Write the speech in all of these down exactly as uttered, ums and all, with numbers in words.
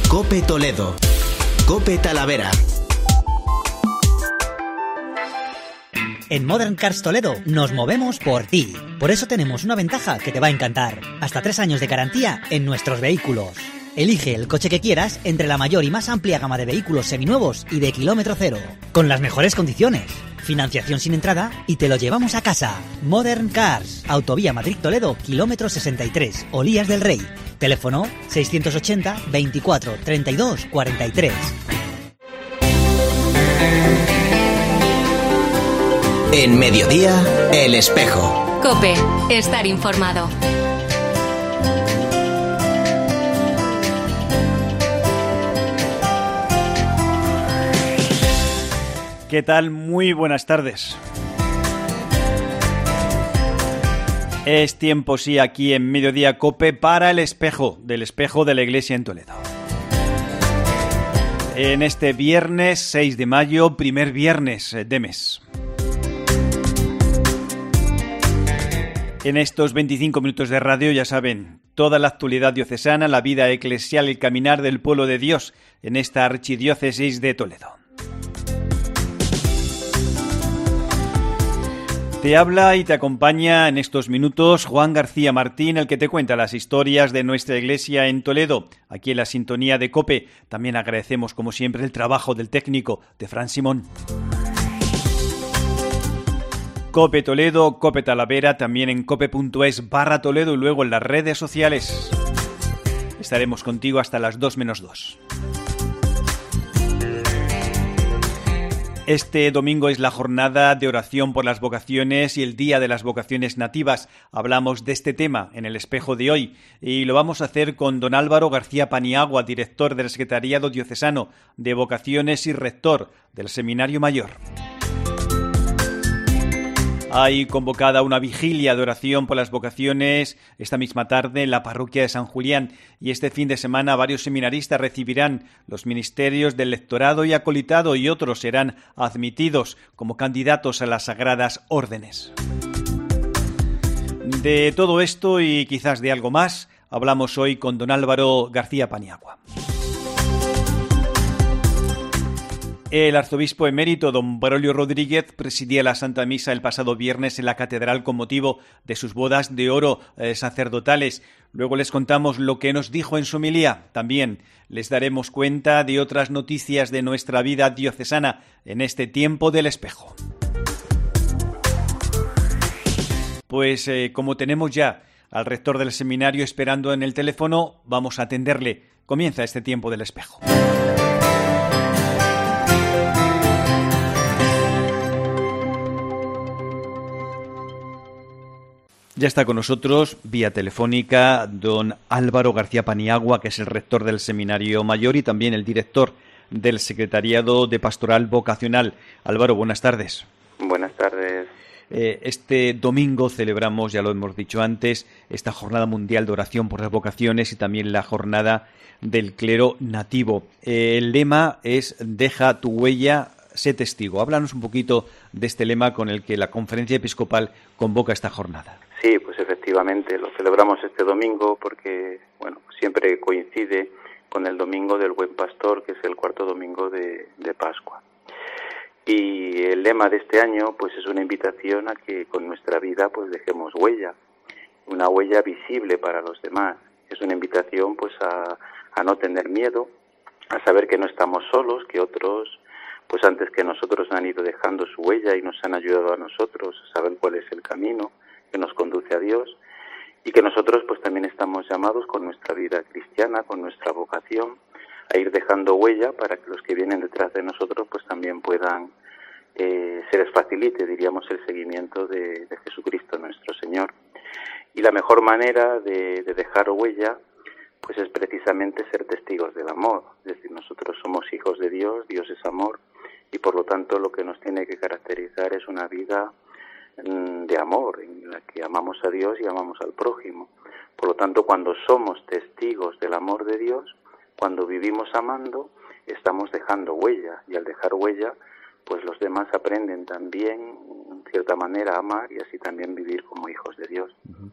COPE Toledo. COPE Talavera. En Modern Cars Toledo nos movemos por ti. Por eso tenemos una ventaja que te va a encantar. Hasta tres años de garantía en nuestros vehículos. Elige el coche que quieras entre la mayor y más amplia gama de vehículos seminuevos y de kilómetro cero. Con las mejores condiciones. Financiación sin entrada y te lo llevamos a casa. Modern Cars. Autovía Madrid-Toledo, kilómetro sesenta y tres, Olías del Rey. Teléfono seiscientos ochenta, veinticuatro, treinta y dos, cuarenta y tres. En Mediodía, El Espejo. COPE. Estar informado. ¿Qué tal? Muy buenas tardes. Es tiempo, sí, aquí en Mediodía COPE para El Espejo, del Espejo de la Iglesia en Toledo. En este viernes seis de mayo, primer viernes de mes. En estos veinticinco minutos de radio, ya saben, toda la actualidad diocesana, la vida eclesial y el caminar del pueblo de Dios en esta archidiócesis de Toledo. Te habla y te acompaña en estos minutos Juan García Martín, el que te cuenta las historias de nuestra iglesia en Toledo, aquí en la sintonía de COPE. También agradecemos, como siempre, el trabajo del técnico, de Fran Simón. COPE Toledo, COPE Talavera, también en cope.es barra Toledo y luego en las redes sociales. Estaremos contigo hasta las dos menos dos. Este domingo es la jornada de oración por las vocaciones y el Día de las Vocaciones Nativas. Hablamos de este tema en el espejo de hoy y lo vamos a hacer con don Álvaro García Paniagua, director del Secretariado Diocesano de Vocaciones y rector del Seminario Mayor. Hay convocada una vigilia de oración por las vocaciones esta misma tarde en la parroquia de San Julián y este fin de semana varios seminaristas recibirán los ministerios del lectorado y acolitado y otros serán admitidos como candidatos a las sagradas órdenes. De todo esto y quizás de algo más hablamos hoy con don Álvaro García Paniagua. El arzobispo emérito don Braulio Rodríguez presidía la Santa Misa el pasado viernes en la catedral con motivo de sus bodas de oro eh, sacerdotales. Luego les contamos lo que nos dijo en su homilía. También les daremos cuenta de otras noticias de nuestra vida diocesana en este tiempo del espejo. Pues eh, como tenemos ya al rector del seminario esperando en el teléfono, vamos a atenderle. Comienza este tiempo del espejo. Ya está con nosotros, vía telefónica, don Álvaro García Paniagua, que es el rector del Seminario Mayor y también el director del Secretariado de Pastoral Vocacional. Álvaro, buenas tardes. Buenas tardes. Eh, este domingo celebramos, ya lo hemos dicho antes, esta Jornada Mundial de Oración por las Vocaciones y también la Jornada del Clero Nativo. Eh, el lema es «Deja tu huella, sé testigo». Háblanos un poquito de este lema con el que la Conferencia Episcopal convoca esta jornada. Sí, pues efectivamente, lo celebramos este domingo porque, bueno, siempre coincide con el Domingo del Buen Pastor, que es el cuarto domingo de, de Pascua. Y el lema de este año, pues es una invitación a que con nuestra vida, pues dejemos huella, una huella visible para los demás. Es una invitación, pues a, a no tener miedo, a saber que no estamos solos, que otros, pues antes que nosotros han ido dejando su huella y nos han ayudado a nosotros a saber cuál es el camino que nos conduce a Dios y que nosotros pues también estamos llamados con nuestra vida cristiana, con nuestra vocación, a ir dejando huella para que los que vienen detrás de nosotros pues también puedan, eh, se les facilite, diríamos, el seguimiento de, de Jesucristo nuestro Señor. Y la mejor manera de, de dejar huella pues es precisamente ser testigos del amor, es decir, nosotros somos hijos de Dios, Dios es amor y por lo tanto lo que nos tiene que caracterizar es una vida de amor, en la que amamos a Dios y amamos al prójimo. Por lo tanto, cuando somos testigos del amor de Dios, cuando vivimos amando, estamos dejando huella, y al dejar huella, pues los demás aprenden también, en cierta manera, a amar y así también vivir como hijos de Dios.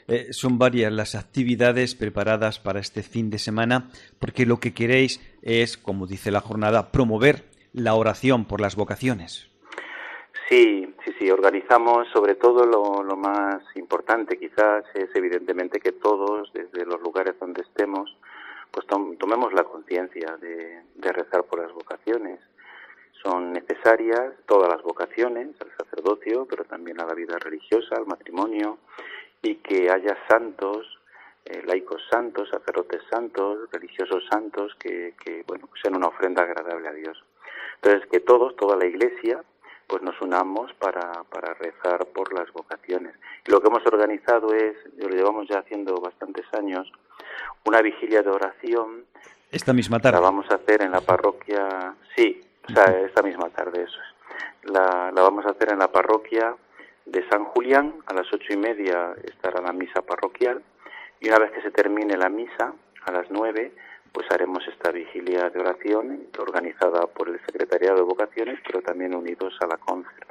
Eh, son varias las actividades preparadas para este fin de semana, porque lo que queréis es, como dice la jornada, promover la oración por las vocaciones. Sí, sí, sí, organizamos sobre todo lo, lo más importante quizás es evidentemente que todos, desde los lugares donde estemos, pues tom- tomemos la conciencia de, de rezar por las vocaciones. Son necesarias todas las vocaciones, al sacerdocio, pero también a la vida religiosa, al matrimonio, y que haya santos, eh, laicos santos, sacerdotes santos, religiosos santos, que, que bueno, sean una ofrenda agradable a Dios. Entonces, que todos, toda la Iglesia, pues nos unamos para, para rezar por las vocaciones. Y lo que hemos organizado es, lo llevamos ya haciendo bastantes años, una vigilia de oración. Esta misma tarde. La vamos a hacer en la parroquia, sí, o sea, esta misma tarde, eso es. La, la vamos a hacer en la parroquia de San Julián, a las ocho y media estará la misa parroquial, y una vez que se termine la misa, a las nueve, pues haremos esta vigilia de oración organizada por el Secretariado de Vocaciones, pero también unidos a la Concer.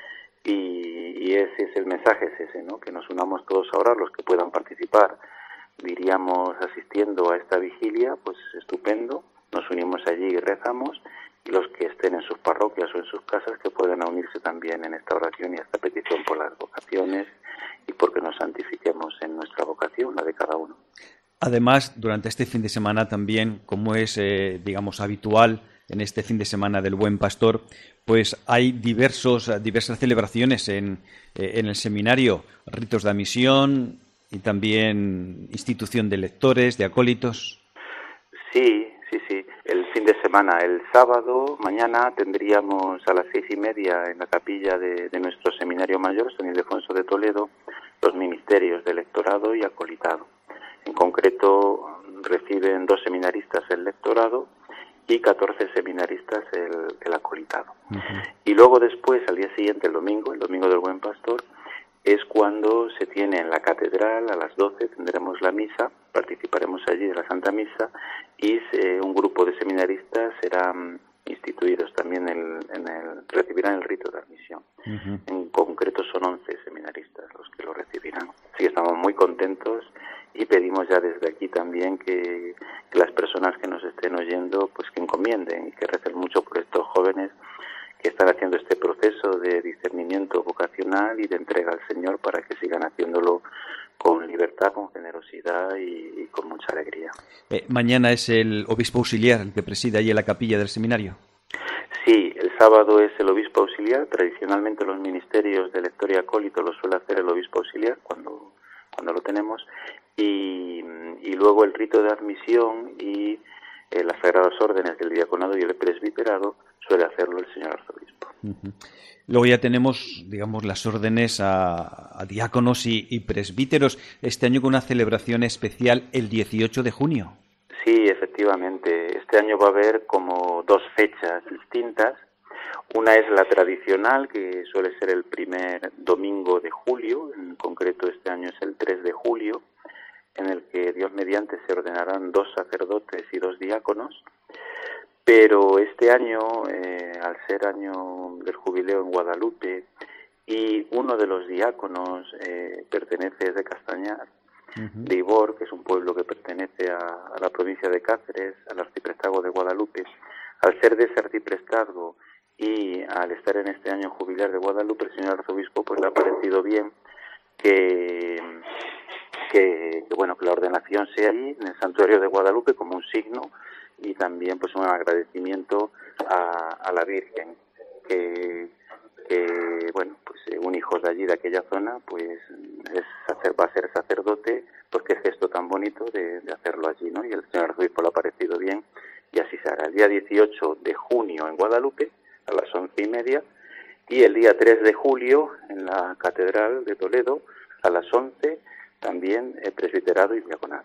Y, y ese es el mensaje, es ese, ¿no? Que nos unamos todos ahora, los que puedan participar, diríamos asistiendo a esta vigilia, pues estupendo, nos unimos allí y rezamos, y los que estén en sus parroquias o en sus casas que puedan unirse también en esta oración y a esta petición por las vocaciones y porque nos santifiquemos en nuestra vocación, la de cada uno. Además, durante este fin de semana también, como es, eh, digamos, habitual en este fin de semana del Buen Pastor, pues hay diversos, diversas celebraciones en, eh, en el seminario, ritos de admisión y también institución de lectores, de acólitos. Sí, sí, sí. El fin de semana, el sábado, mañana tendríamos a las seis y media en la capilla de, de nuestro seminario mayor, San Ildefonso de Toledo, los ministerios de lectorado y acolitado. En concreto, reciben dos seminaristas el lectorado y catorce seminaristas el, el acolitado. Uh-huh. Y luego después, al día siguiente, el domingo, el domingo del Buen Pastor, es cuando se tiene en la catedral, a las doce tendremos la misa, participaremos allí de la Santa Misa y se, un grupo de seminaristas serán instituidos también en, en el, recibirán el rito de admisión. Uh-huh. En concreto son once seminaristas los que lo recibirán. Así que estamos muy contentos y pedimos ya desde aquí también que, que las personas que nos estén oyendo pues que encomienden y que recen mucho por estos jóvenes que están haciendo este proceso de discernimiento vocacional y de entrega al Señor para que sigan haciéndolo con libertad, con generosidad y, y con mucha alegría. Eh, mañana es el obispo auxiliar el que preside ahí en la capilla del seminario. Sí, el sábado es el obispo auxiliar. Tradicionalmente los ministerios de lector y acólito lo suele hacer el obispo auxiliar cuando, cuando lo tenemos. Y, y luego el rito de admisión y eh, las sagradas órdenes del diaconado y el presbiterado suele hacerlo el señor arzobispo. Uh-huh. Luego ya tenemos, digamos, las órdenes a, a diáconos y, y presbíteros, este año con una celebración especial el dieciocho de junio. Sí, efectivamente. Este año va a haber como dos fechas distintas. Una es la tradicional, que suele ser el primer domingo de julio, en concreto este año es el tres de julio, en el que Dios mediante se ordenarán dos sacerdotes y dos diáconos. Pero este año, eh, al ser año del jubileo en Guadalupe, y uno de los diáconos eh, pertenece de Castañar, uh-huh. de Ibor, que es un pueblo que pertenece a, a la provincia de Cáceres, al arciprestazgo de Guadalupe, al ser de ese arciprestazgo y al estar en este año jubilar de Guadalupe, el señor arzobispo pues le ha parecido bien que, que, que bueno que la ordenación sea ahí, en el santuario de Guadalupe, como un signo y también pues un agradecimiento a, a la Virgen que, que bueno pues un hijo de allí de aquella zona pues es, va a ser sacerdote, pues qué gesto tan bonito de, de hacerlo allí, ¿no? Y el señor arzobispo le ha parecido bien y así se hará el día dieciocho de junio en Guadalupe a las once y media y el día tres de julio en la Catedral de Toledo a las once también eh, presbiterado y diaconado.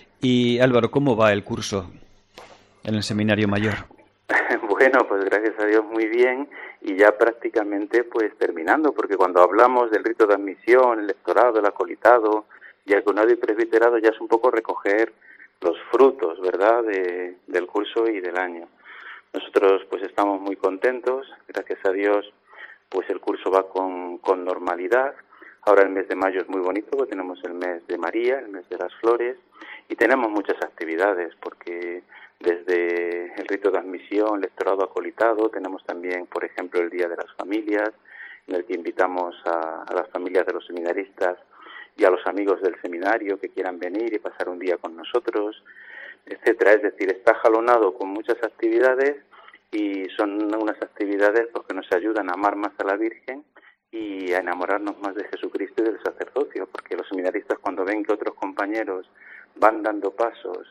Y Álvaro, ¿cómo va el curso en el Seminario Mayor? Bueno, pues gracias a Dios muy bien y ya prácticamente pues terminando, porque cuando hablamos del rito de admisión, el lectorado, el acolitado, diaconado y presbiterado ya es un poco recoger los frutos, ¿verdad?, de, del curso y del año. Nosotros pues estamos muy contentos, gracias a Dios pues el curso va con, con normalidad, Ahora el mes de mayo es muy bonito, porque tenemos el mes de María, el mes de las flores, y tenemos muchas actividades, porque desde el rito de admisión, lectorado acolitado, tenemos también, por ejemplo, el Día de las Familias, en el que invitamos a, a las familias de los seminaristas y a los amigos del seminario que quieran venir y pasar un día con nosotros, etcétera. Es decir, está jalonado con muchas actividades y son unas actividades pues, que nos ayudan a amar más a la Virgen y a enamorarnos más de Jesucristo y del sacerdocio, porque los seminaristas, cuando ven que otros compañeros van dando pasos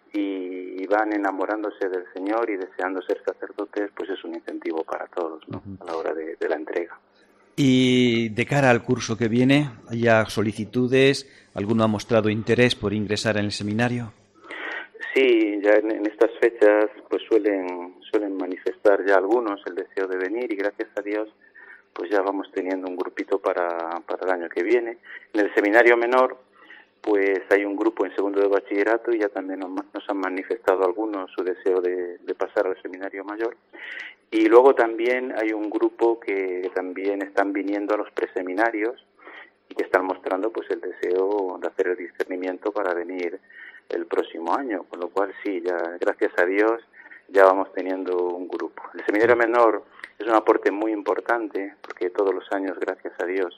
y van enamorándose del Señor y deseando ser sacerdotes, pues es un incentivo para todos, ¿no? A la hora de, de la entrega. Y de cara al curso que viene, ¿hay solicitudes? ¿Alguno ha mostrado interés por ingresar en el seminario? Sí, ya en, en estas fechas pues suelen suelen manifestar ya algunos el deseo de venir, y gracias a Dios pues ya vamos teniendo un grupito para, para el año que viene. En el seminario menor pues hay un grupo en segundo de bachillerato y ya también nos, nos han manifestado algunos su deseo de, de pasar al seminario mayor. Y luego también hay un grupo que también están viniendo a los preseminarios y que están mostrando pues el deseo de hacer el discernimiento para venir el próximo año, con lo cual sí, ya gracias a Dios ya vamos teniendo un grupo. El seminario menor es un aporte muy importante porque todos los años, gracias a Dios,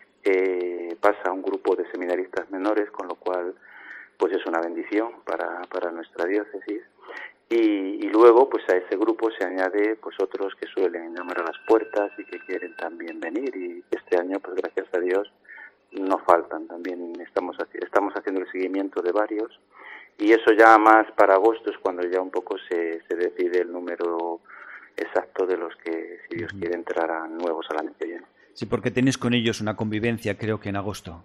eh, pasa un grupo de seminaristas menores, con lo cual pues es una bendición para, para nuestra diócesis. Y, y luego pues a ese grupo se añade pues otros que suelen llamar a las puertas y que quieren también venir, y este año pues gracias a Dios no faltan. También estamos estamos haciendo el seguimiento de varios, y eso ya más para agosto es cuando ya un poco se, se decide el número exacto de los que, si Dios quiere, entrarán nuevos al año que viene. Sí, porque tenéis con ellos una convivencia, creo que en agosto.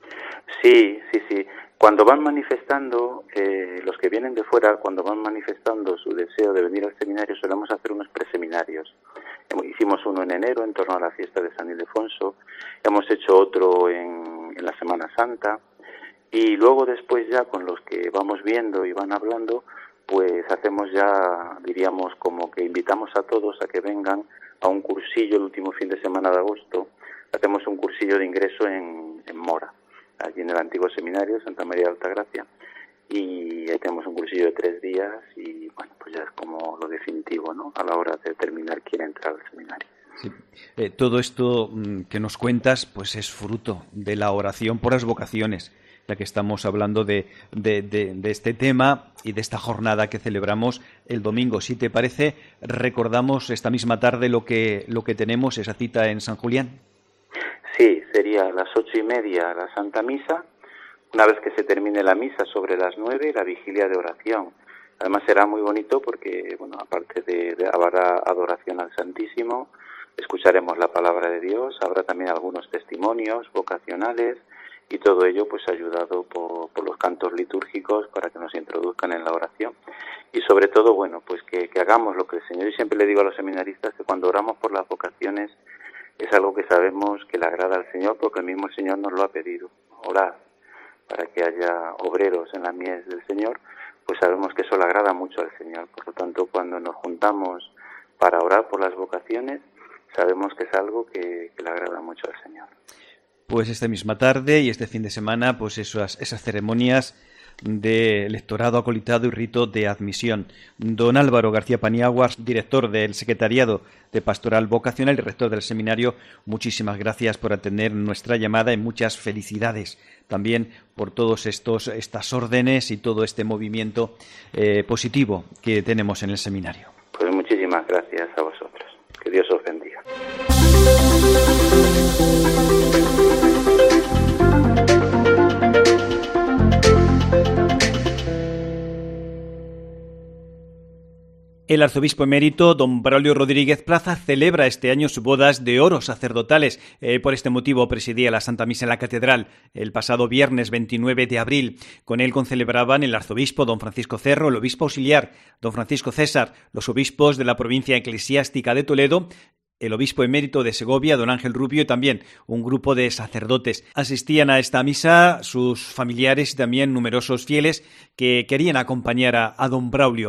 Sí, sí, sí. Cuando van manifestando, eh, los que vienen de fuera, cuando van manifestando su deseo de venir al seminario, solemos hacer unos preseminarios. Hicimos uno en enero, en torno a la fiesta de San Ildefonso. Hemos hecho otro en, en la Semana Santa. Y luego después ya, con los que vamos viendo y van hablando, pues hacemos ya, diríamos, como que invitamos a todos a que vengan a un cursillo el último fin de semana de agosto. Hacemos un cursillo de ingreso en, en Mora, allí en el antiguo seminario, Santa María de Altagracia, y ahí tenemos un cursillo de tres días y bueno, pues ya es como lo definitivo, ¿no?, a la hora de determinar quién entra al seminario. Sí. Eh, todo esto mmm, que nos cuentas pues es fruto de la oración por las vocaciones, ya que estamos hablando de, de, de, de este tema y de esta jornada que celebramos el domingo. Si te parece, recordamos esta misma tarde lo que, lo que tenemos, esa cita en San Julián. Sí, sería a las ocho y media la Santa Misa. Una vez que se termine la misa, sobre las nueve, la vigilia de oración. Además será muy bonito porque, bueno, aparte de, de habrá adoración al Santísimo, escucharemos la palabra de Dios, habrá también algunos testimonios vocacionales y todo ello pues ayudado por, por los cantos litúrgicos para que nos introduzcan en la oración. Y sobre todo, bueno, pues que, que hagamos lo que el Señor, y siempre le digo a los seminaristas que cuando oramos por las vocaciones es algo que sabemos que le agrada al Señor, porque el mismo Señor nos lo ha pedido. Orad para que haya obreros en la mies del Señor, pues sabemos que eso le agrada mucho al Señor. Por lo tanto, cuando nos juntamos para orar por las vocaciones, sabemos que es algo que, que le agrada mucho al Señor. Pues esta misma tarde y este fin de semana, pues esas, esas ceremonias de lectorado acolitado y rito de admisión. Don Álvaro García Paniaguas, director del Secretariado de Pastoral Vocacional y rector del seminario, muchísimas gracias por atender nuestra llamada y muchas felicidades también por todos estos estas órdenes y todo este movimiento eh, positivo que tenemos en el seminario. Pues muchísimas gracias a vosotros. Que Dios os bendiga. El arzobispo emérito, don Braulio Rodríguez Plaza, celebra este año sus bodas de oro sacerdotales. Eh, por este motivo presidía la Santa Misa en la Catedral el pasado viernes veintinueve de abril. Con él concelebraban el arzobispo don Francisco Cerro, el obispo auxiliar don Francisco César, los obispos de la provincia eclesiástica de Toledo, el obispo emérito de Segovia, don Ángel Rubio, y también un grupo de sacerdotes. Asistían a esta misa sus familiares y también numerosos fieles que querían acompañar a, a don Braulio.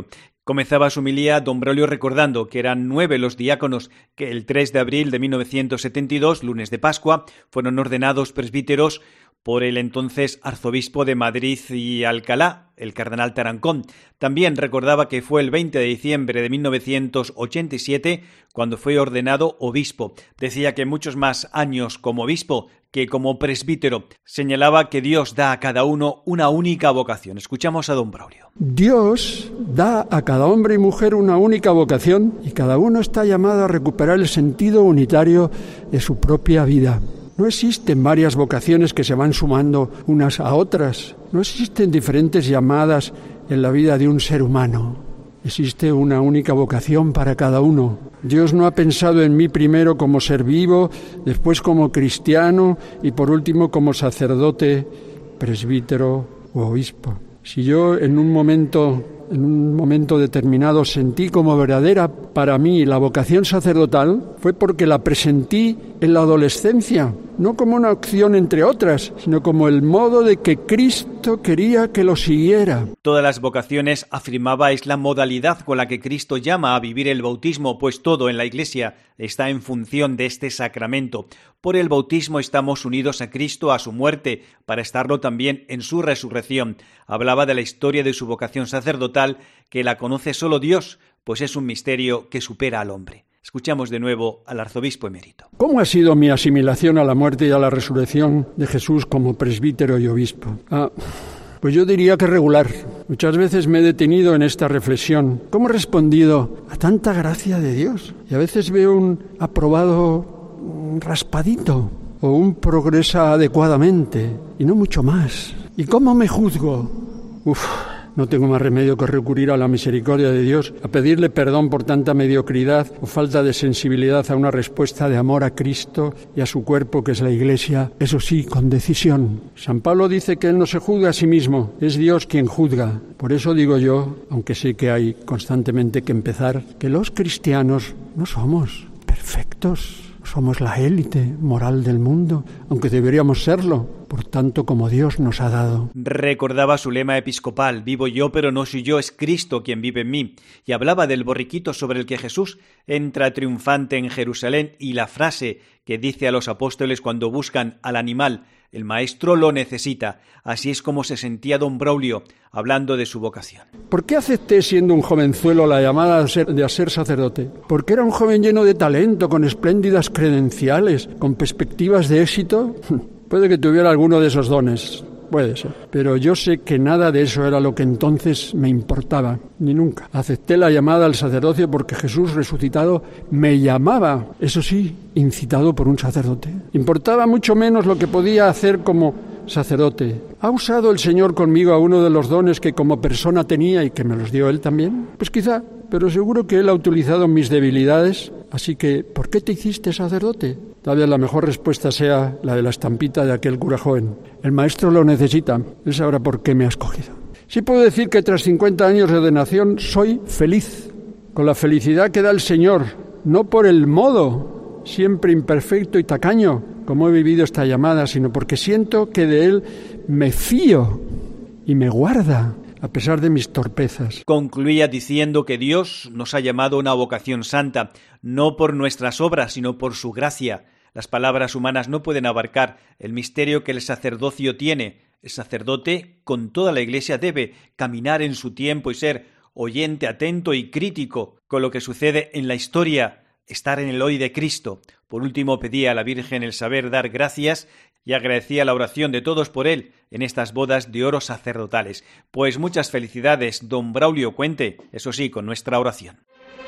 Comenzaba su homilía don Braulio recordando que eran nueve los diáconos que el tres de abril de mil novecientos setenta y dos, lunes de Pascua, fueron ordenados presbíteros por el entonces arzobispo de Madrid y Alcalá, el cardenal Tarancón. También recordaba que fue el veinte de diciembre de mil novecientos ochenta y siete cuando fue ordenado obispo. Decía que muchos más años como obispo que como presbítero. Señalaba que Dios da a cada uno una única vocación. Escuchamos a don Braulio. Dios da a cada hombre y mujer una única vocación y cada uno está llamado a recuperar el sentido unitario de su propia vida. No existen varias vocaciones que se van sumando unas a otras. No existen diferentes llamadas en la vida de un ser humano. Existe una única vocación para cada uno. Dios no ha pensado en mí primero como ser vivo, después como cristiano y por último como sacerdote, presbítero o obispo. Si yo en un momento, en un momento determinado sentí como verdadera para mí la vocación sacerdotal, fue porque la presentí en la adolescencia, no como una opción entre otras, sino como el modo de que Cristo quería que lo siguiera. Todas las vocaciones, afirmaba, es la modalidad con la que Cristo llama a vivir el bautismo, pues todo en la Iglesia está en función de este sacramento. Por el bautismo estamos unidos a Cristo, a su muerte, para estarlo también en su resurrección. Hablaba de la historia de su vocación sacerdotal, que la conoce solo Dios, pues es un misterio que supera al hombre. Escuchamos de nuevo al arzobispo emérito. ¿Cómo ha sido mi asimilación a la muerte y a la resurrección de Jesús como presbítero y obispo? Ah, pues yo diría que regular. Muchas veces me he detenido en esta reflexión. ¿Cómo he respondido a tanta gracia de Dios? Y a veces veo un aprobado raspadito o un progresa adecuadamente y no mucho más. ¿Y cómo me juzgo? Uf. No tengo más remedio que recurrir a la misericordia de Dios, a pedirle perdón por tanta mediocridad o falta de sensibilidad a una respuesta de amor a Cristo y a su cuerpo que es la Iglesia, eso sí, con decisión. San Pablo dice que él no se juzga a sí mismo, es Dios quien juzga. Por eso digo yo, aunque sé que hay constantemente que empezar, que los cristianos no somos perfectos. Somos la élite moral del mundo, aunque deberíamos serlo, por tanto como Dios nos ha dado. Recordaba su lema episcopal, vivo yo pero no soy yo, es Cristo quien vive en mí, y hablaba del borriquito sobre el que Jesús entra triunfante en Jerusalén y la frase que dice a los apóstoles cuando buscan al animal, el maestro lo necesita. Así es como se sentía don Braulio, hablando de su vocación. ¿Por qué acepté siendo un jovenzuelo la llamada de ser, de a ser sacerdote? Porque era un joven lleno de talento, con espléndidas credenciales, con perspectivas de éxito. Puede que tuviera alguno de esos dones, puede ser. Pero yo sé que nada de eso era lo que entonces me importaba, ni nunca. Acepté la llamada al sacerdocio porque Jesús resucitado me llamaba, eso sí, incitado por un sacerdote. Importaba mucho menos lo que podía hacer como sacerdote. ¿Ha usado el Señor conmigo a uno de los dones que como persona tenía y que me los dio Él también? Pues quizá, pero seguro que Él ha utilizado mis debilidades. Así que, ¿por qué te hiciste sacerdote? Tal vez la mejor respuesta sea la de la estampita de aquel cura joven. El maestro lo necesita. Él sabrá por qué me ha escogido. Sí puedo decir que tras cincuenta años de ordenación soy feliz, con la felicidad que da el Señor, no por el modo siempre imperfecto y tacaño como he vivido esta llamada, sino porque siento que de Él me fío y me guarda, a pesar de mis torpezas. Concluía diciendo que Dios nos ha llamado a una vocación santa, no por nuestras obras, sino por su gracia. Las palabras humanas no pueden abarcar el misterio que el sacerdocio tiene. El sacerdote, con toda la Iglesia, debe caminar en su tiempo y ser oyente, atento y crítico con lo que sucede en la historia, estar en el hoy de Cristo. Por último, pedía a la Virgen el saber dar gracias y agradecía la oración de todos por él en estas bodas de oro sacerdotales. Pues muchas felicidades, don Braulio, cuente, eso sí, con nuestra oración.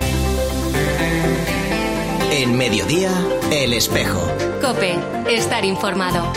En Mediodía, El Espejo. COPE, estar informado.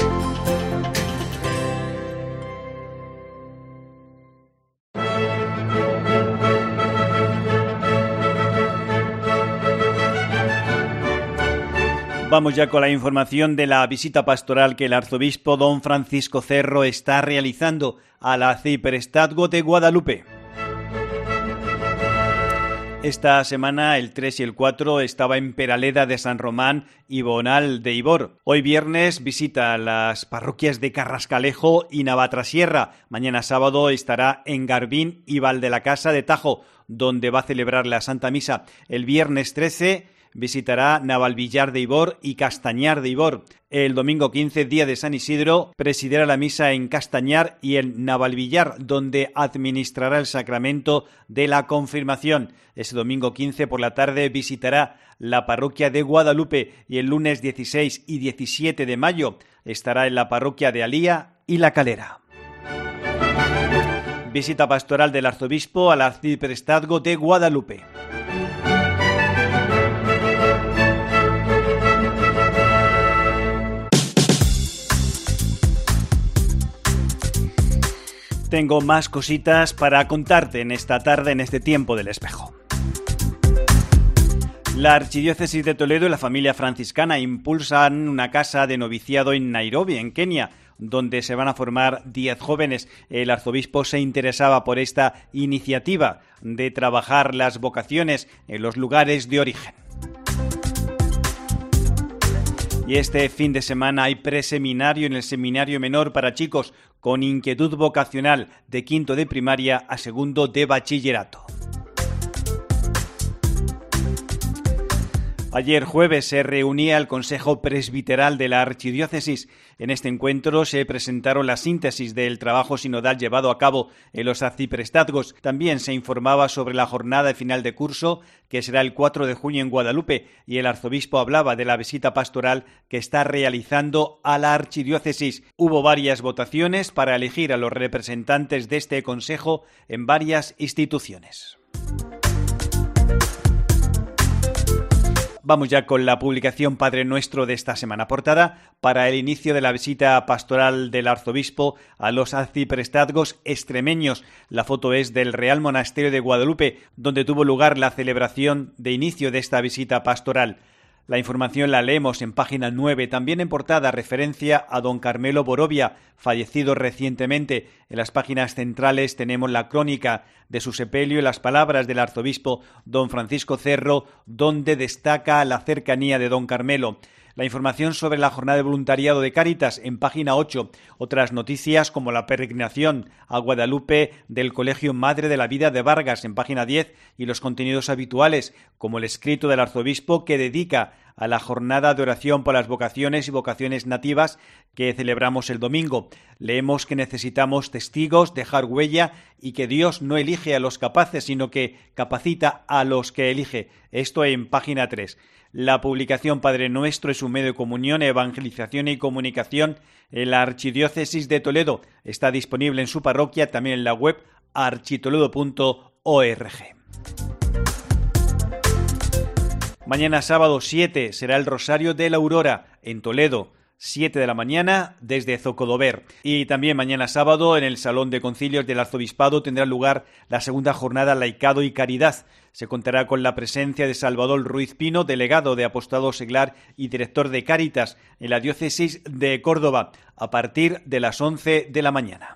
Vamos ya con la información de la visita pastoral que el arzobispo don Francisco Cerro está realizando a la Arciprestazgo de Guadalupe. Esta semana, el tres y el cuatro, estaba en Peraleda de San Román y Bonal de Ibor. Hoy viernes visita las parroquias de Carrascalejo y Navatrasierra. Mañana sábado estará en Garbín y Valdelacasa de Tajo, donde va a celebrar la Santa Misa. El viernes trece visitará Navalvillar de Ibor y Castañar de Ibor. El domingo quince, día de San Isidro, presidirá la misa en Castañar y en Navalvillar, donde administrará el sacramento de la confirmación. Ese domingo quince por la tarde visitará la parroquia de Guadalupe y el lunes dieciséis y diecisiete de mayo estará en la parroquia de Alía y La Calera. Visita pastoral del arzobispo al arciprestazgo de Guadalupe. Tengo más cositas para contarte en esta tarde, en este tiempo del espejo. La Archidiócesis de Toledo y la familia franciscana impulsan una casa de noviciado en Nairobi, en Kenia, donde se van a formar diez jóvenes. El arzobispo se interesaba por esta iniciativa de trabajar las vocaciones en los lugares de origen. Y este fin de semana hay preseminario en el Seminario Menor para chicos con inquietud vocacional de quinto de primaria a segundo de bachillerato. Ayer jueves se reunía el Consejo Presbiteral de la Archidiócesis. En este encuentro se presentaron la síntesis del trabajo sinodal llevado a cabo en los arciprestazgos. También se informaba sobre la jornada de final de curso, que será el cuatro de junio en Guadalupe, y el arzobispo hablaba de la visita pastoral que está realizando a la Archidiócesis. Hubo varias votaciones para elegir a los representantes de este consejo en varias instituciones. Vamos ya con la publicación Padre Nuestro de esta semana. Portada para el inicio de la visita pastoral del arzobispo a los arciprestazgos extremeños. La foto es del Real Monasterio de Guadalupe, donde tuvo lugar la celebración de inicio de esta visita pastoral. La información la leemos en página nueve. También en portada referencia a don Carmelo Borovia, fallecido recientemente. En las páginas centrales tenemos la crónica de su sepelio y las palabras del arzobispo don Francisco Cerro, donde destaca la cercanía de don Carmelo. La información sobre la jornada de voluntariado de Cáritas en página ocho. Otras noticias como la peregrinación a Guadalupe del Colegio Madre de la Vida de Vargas en página diez y los contenidos habituales como el escrito del arzobispo que dedica a la jornada de oración por las vocaciones y vocaciones nativas que celebramos el domingo. Leemos que necesitamos testigos, dejar huella y que Dios no elige a los capaces, sino que capacita a los que elige. Esto en página tres. La publicación Padre Nuestro es un medio de comunión, evangelización y comunicación en la Archidiócesis de Toledo. Está disponible en su parroquia, también en la web architoledo punto org. Mañana sábado siete será el Rosario de la Aurora en Toledo. siete de la mañana desde Zocodover. Y también mañana sábado en el Salón de Concilios del Arzobispado tendrá lugar la segunda jornada Laicado y Caridad. Se contará con la presencia de Salvador Ruiz Pino, delegado de Apostolado Seglar y director de Cáritas en la diócesis de Córdoba, a partir de las once de la mañana.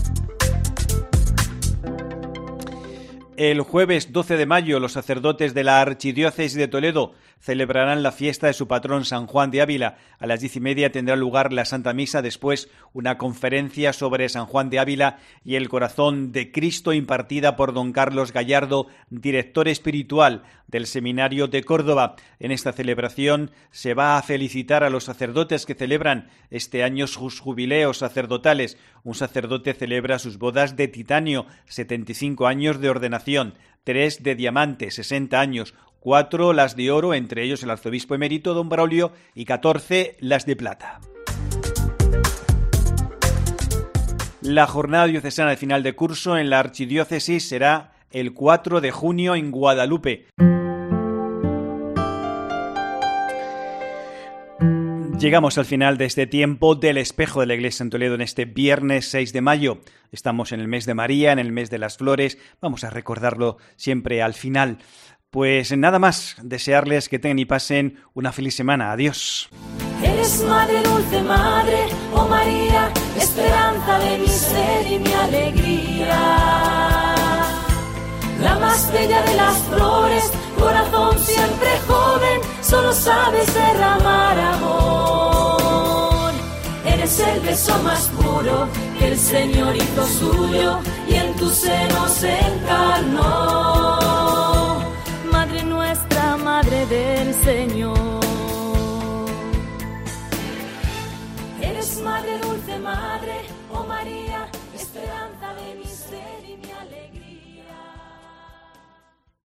El jueves doce de mayo, los sacerdotes de la Archidiócesis de Toledo celebrarán la fiesta de su patrón San Juan de Ávila. A las diez y media tendrá lugar la Santa Misa, después una conferencia sobre San Juan de Ávila y el corazón de Cristo impartida por don Carlos Gallardo, director espiritual del Seminario de Córdoba. En esta celebración se va a felicitar a los sacerdotes que celebran este año sus jubileos sacerdotales. Un sacerdote celebra sus bodas de titanio, setenta y cinco años de ordenación, tres de diamante, sesenta años, cuatro las de oro, entre ellos el arzobispo emérito don Braulio, y catorce las de plata. La jornada diocesana de final de curso en la Archidiócesis será el cuatro de junio en Guadalupe. Llegamos al final de este tiempo del espejo de la Iglesia en Toledo en este viernes seis de mayo. Estamos en el mes de María, en el mes de las flores. Vamos a recordarlo siempre al final. Pues nada más, desearles que tengan y pasen una feliz semana. Adiós. Eres madre, dulce madre, oh María, esperanza de mi ser y mi alegría. la más bella de las flores, corazón siempre joven, solo sabes derramar amor. Eres el beso más puro que el Señor hizo suyo y en tu seno se encarnó.